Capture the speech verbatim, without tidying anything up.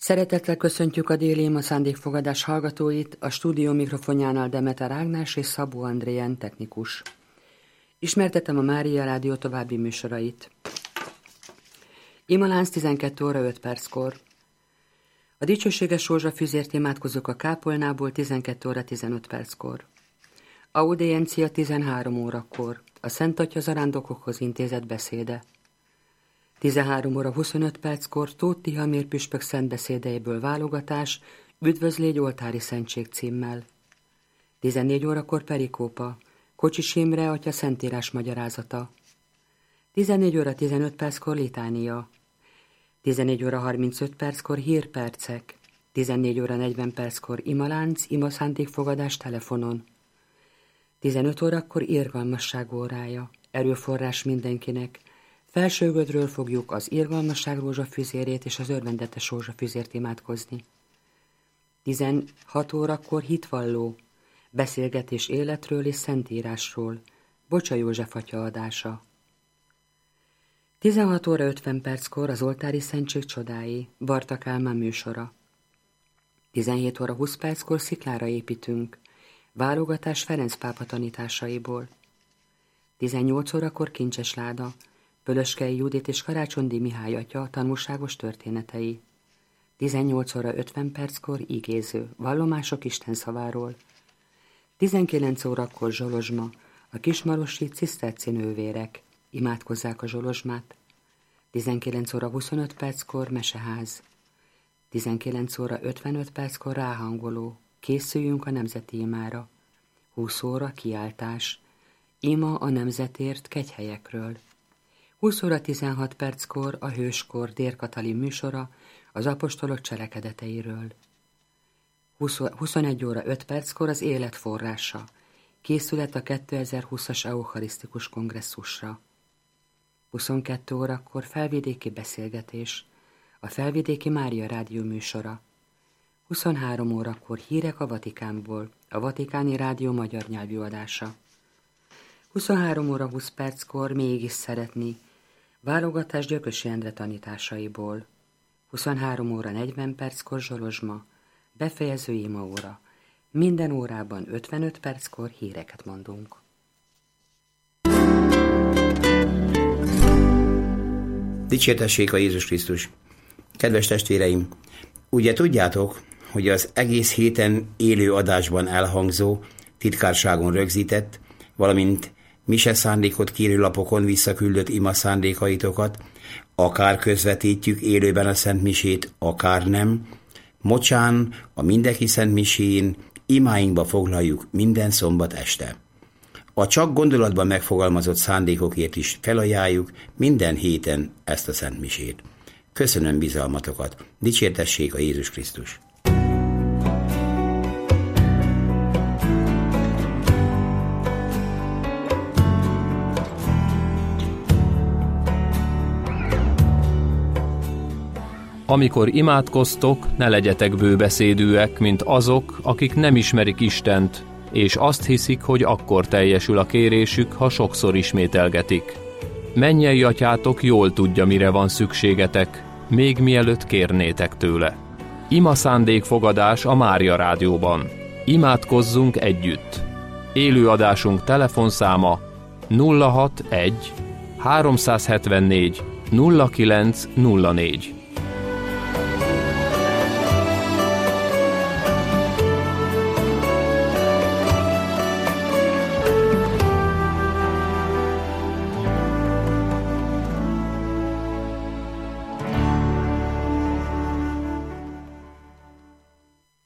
Szeretettel köszöntjük a déli ima szándékfogadás hallgatóit, a stúdió mikrofonjánál Demeter Ágnás és Szabó Andréen technikus. Ismertetem a Mária Rádió további műsorait. Imalánc tizenkét óra öt perckor. A dicsőséges rózsafüzért imádkozunk a kápolnából tizenkét óra tizenöt perckor. Audiencia tizenhárom órakor. A Szent Atya zarándokokhoz intézett beszéde. tizenhárom óra huszonöt perckor Tóth Tihamér püspök szentbeszédeiből válogatás, Üdvözlégy oltári szentség címmel. tizennégy órakor perikópa, Kocsis Imre atya szentírás magyarázata. tizennégy óra tizenöt perckor litánia. tizennégy óra harmincöt perckor hírpercek. tizennégy óra negyven perckor imalánc, imaszándékfogadás telefonon. tizenöt órakor irgalmasság órája, erőforrás mindenkinek. Felsővödről fogjuk az irgalmasság rózsafüzérét és az örvendetes rózsafüzért imádkozni. tizenhat órakor hitvalló, beszélgetés életről és szentírásról, Bocsa József atya adása. tizenhat óra ötven perckor az oltári szentség csodái, Barta Kálmán műsora. tizenhét óra húsz perckor sziklára építünk, válogatás Ferenc pápa tanításaiból. tizennyolc órakor kincses láda, Pölöskei Judit és Karácsony Mihály atya tanulságos történetei. tizennyolc óra ötven perckor igéző, vallomások Isten szaváról. tizenkilenc órakor zsolozsma, a kismarosi ciszterci nővérek, imádkozzák a zsolozsmát. tizenkilenc óra huszonöt perckor meseház. tizenkilenc óra ötvenöt perckor ráhangoló, készüljünk a nemzeti imára. húsz óra kiáltás, ima a nemzetért kegyhelyekről. húsz óra tizenhat perckor a Hőskor Dér Katalin műsora az apostolok cselekedeteiről. huszonegy óra öt perckor az élet forrása, készület a kétezer-húszas eucharisztikus kongresszusra. huszonkettő órakor felvidéki beszélgetés, a Felvidéki Mária Rádió műsora. huszonhárom órakor hírek a Vatikánból, a Vatikáni Rádió magyar nyelvű adása. huszonhárom óra húsz perckor mégis szeretni, válogatás Gyökösi Endre tanításaiból. huszonhárom óra negyven perckor zsolozsma, befejező imaóra. Minden órában ötvenöt perckor híreket mondunk. Dicsértessék a Jézus Krisztus! Kedves testvéreim, ugye tudjátok, hogy az egész héten élő adásban elhangzó, titkárságon rögzített, valamint mise szándékot kérő lapokon visszaküldött ima szándékaitokat, akár közvetítjük élőben a Szent Misét, akár nem, mocsán a mindenki Szent Misén imáinkba foglaljuk minden szombat este. A csak gondolatban megfogalmazott szándékokért is felajánljuk minden héten ezt a Szent Misét. Köszönöm bizalmatokat, dicsértessék a Jézus Krisztus! Amikor imádkoztok, ne legyetek bőbeszédűek, mint azok, akik nem ismerik Istent, és azt hiszik, hogy akkor teljesül a kérésük, ha sokszor ismételgetik. Mennyei atyátok jól tudja, mire van szükségetek, még mielőtt kérnétek tőle. Ima szándékfogadás a Mária Rádióban. Imádkozzunk együtt. Élőadásunk telefonszáma nulla hatvanegy háromszázhetvennégy nulla kilenc nulla négy.